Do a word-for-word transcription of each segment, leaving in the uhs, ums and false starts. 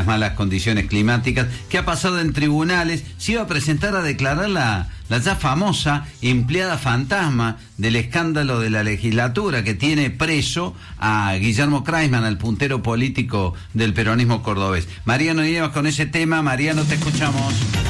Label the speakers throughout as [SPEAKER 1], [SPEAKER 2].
[SPEAKER 1] las malas condiciones climáticas, que ha pasado en tribunales, se iba a presentar a declarar la, la ya famosa empleada fantasma del escándalo de la legislatura, que tiene preso a Guillermo Kreisman, al puntero político del peronismo cordobés. Mariano Nieves con ese tema. Mariano, te escuchamos.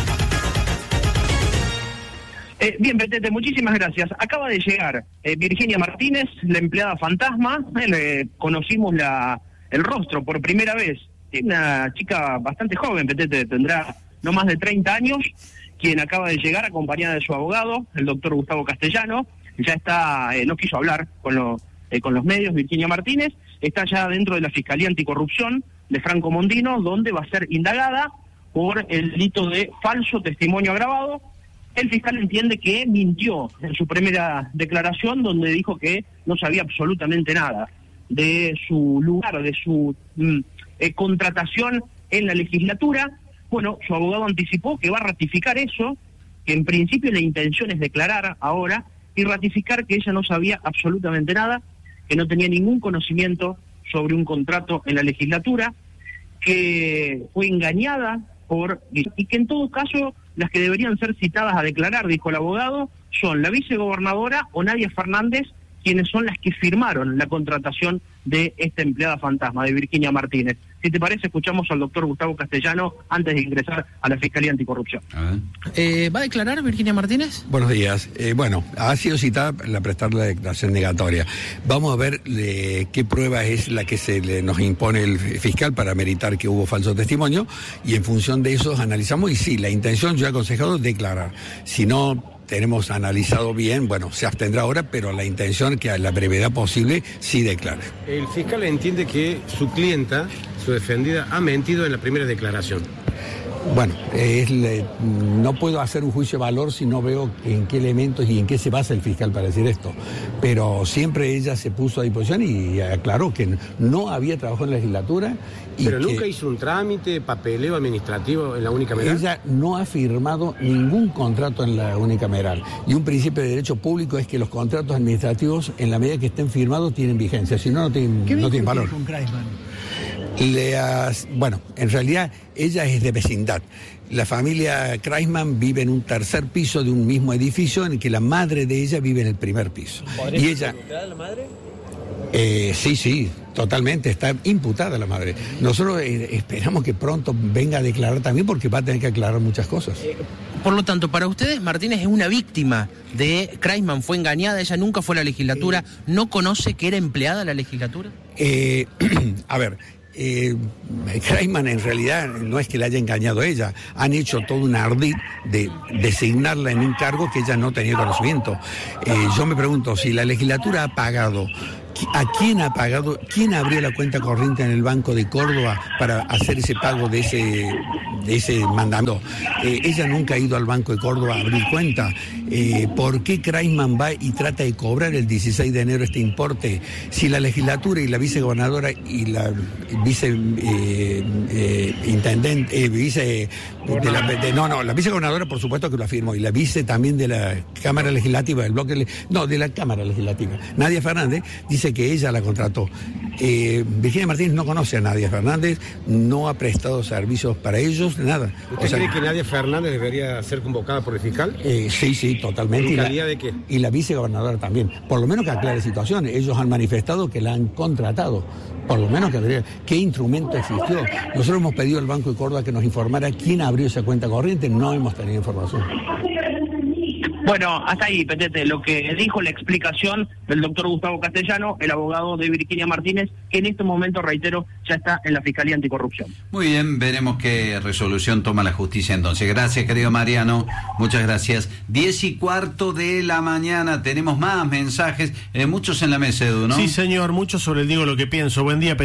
[SPEAKER 2] Eh, bien, Petete, muchísimas gracias. Acaba de llegar eh, Virginia Martínez, la empleada fantasma. Eh, le conocimos la, el rostro por primera vez. Es una chica bastante joven, Petete, tendrá no más de treinta años, quien acaba de llegar acompañada de su abogado, el doctor Gustavo Castellano. Ya está, eh, no quiso hablar con, lo, eh, con los medios, Virginia Martínez. Está ya dentro de la Fiscalía Anticorrupción de Franco Mondino, donde va a ser indagada por el delito de falso testimonio agravado. El fiscal entiende que mintió en su primera declaración, donde dijo que no sabía absolutamente nada de su lugar, de su mm, eh, contratación en la legislatura. Bueno, su abogado anticipó que va a ratificar eso, que en principio la intención es declarar ahora y ratificar que ella no sabía absolutamente nada, que no tenía ningún conocimiento sobre un contrato en la legislatura, que fue engañada por y que en todo caso las que deberían ser citadas a declarar, dijo el abogado, son la vicegobernadora o Nadia Fernández, quienes son las que firmaron la contratación de esta empleada fantasma, de Virginia Martínez. Si te parece, escuchamos al doctor Gustavo Castellano antes de ingresar a la Fiscalía Anticorrupción.
[SPEAKER 3] Eh, ¿Va a declarar Virginia Martínez?
[SPEAKER 4] Buenos días. Eh, bueno, ha sido citada para prestar la declaración negatoria. Vamos a ver eh, qué prueba es la que se le, nos impone el fiscal para meritar que hubo falso testimonio, y en función de eso analizamos, y sí, la intención, yo he aconsejado declarar. Si no tenemos analizado bien, bueno, se abstendrá ahora, pero la intención que a la brevedad posible sí declare.
[SPEAKER 5] El fiscal entiende que su clienta, su defendida, ha mentido en la primera declaración.
[SPEAKER 4] Bueno, es, no puedo hacer un juicio de valor si no veo en qué elementos y en qué se basa el fiscal para decir esto. Pero siempre ella se puso a disposición y aclaró que no había trabajado en la legislatura. Y
[SPEAKER 5] Pero
[SPEAKER 4] que
[SPEAKER 5] nunca hizo un trámite, papeleo administrativo en la unicameral.
[SPEAKER 4] Ella no ha firmado ningún contrato en la unicameral. Y un principio de derecho público es que los contratos administrativos, en la medida que estén firmados, tienen vigencia. Si no, no tienen, no tienen valor.
[SPEAKER 3] Con Kreisman?
[SPEAKER 4] Le has, bueno, en realidad ella es de vecindad. La familia Kreisman vive en un tercer piso de un mismo edificio en el que la madre de ella vive en el primer piso.
[SPEAKER 5] ¿Podría
[SPEAKER 4] y
[SPEAKER 5] estar
[SPEAKER 4] ella
[SPEAKER 5] imputada la madre?
[SPEAKER 4] Eh, sí, sí, totalmente, está imputada la madre. Nosotros eh, esperamos que pronto venga a declarar también, porque va a tener que aclarar muchas cosas.
[SPEAKER 3] Eh, por lo tanto, para ustedes, Martínez es una víctima de Kreisman, fue engañada, ella nunca fue a la legislatura, ¿no conoce que era empleada de la legislatura?
[SPEAKER 4] Eh, a ver... Eh, Kreisman en realidad no es que le haya engañado a ella, han hecho todo un ardid de designarla en un cargo que ella no tenía conocimiento. Eh, yo me pregunto, si la legislatura ha pagado, ¿a quién ha pagado? ¿Quién abrió la cuenta corriente en el Banco de Córdoba para hacer ese pago de ese, de ese mandamiento? Eh, ella nunca ha ido al Banco de Córdoba a abrir cuenta. Eh, ¿Por qué Kreisman va y trata de cobrar el dieciséis de enero este importe? Si la legislatura y la vicegobernadora y la vice eh, eh, intendente, eh, vice de la, de, no, no, la vicegobernadora por supuesto que lo afirmó, y la vice también de la Cámara Legislativa, del bloque, no, de la Cámara Legislativa, Nadia Fernández, dice que ella la contrató. Eh, Virginia Martínez no conoce a Nadia Fernández, no ha prestado servicios para ellos, nada.
[SPEAKER 5] ¿Usted o sea, cree que Nadia Fernández debería ser convocada por el fiscal?
[SPEAKER 4] Eh, sí, sí, totalmente.
[SPEAKER 5] ¿En calidad de qué?
[SPEAKER 4] Y la vicegobernadora también. Por lo menos que aclare situaciones. Ellos han manifestado que la han contratado. Por lo menos que debería. ¿Qué instrumento existió? Nosotros hemos pedido al Banco de Córdoba que nos informara quién abrió esa cuenta corriente, no hemos tenido información.
[SPEAKER 2] Bueno, hasta ahí, Petete, lo que dijo la explicación del doctor Gustavo Castellano, el abogado de Virginia Martínez, que en este momento, reitero, ya está en la Fiscalía Anticorrupción.
[SPEAKER 1] Muy bien, veremos qué resolución toma la justicia entonces. Gracias, querido Mariano, muchas gracias. Diez y cuarto de la mañana, tenemos más mensajes, eh, muchos en la mesa, Edu, ¿no?
[SPEAKER 6] Sí, señor, muchos sobre el Digo lo que pienso. Buen día, Petete.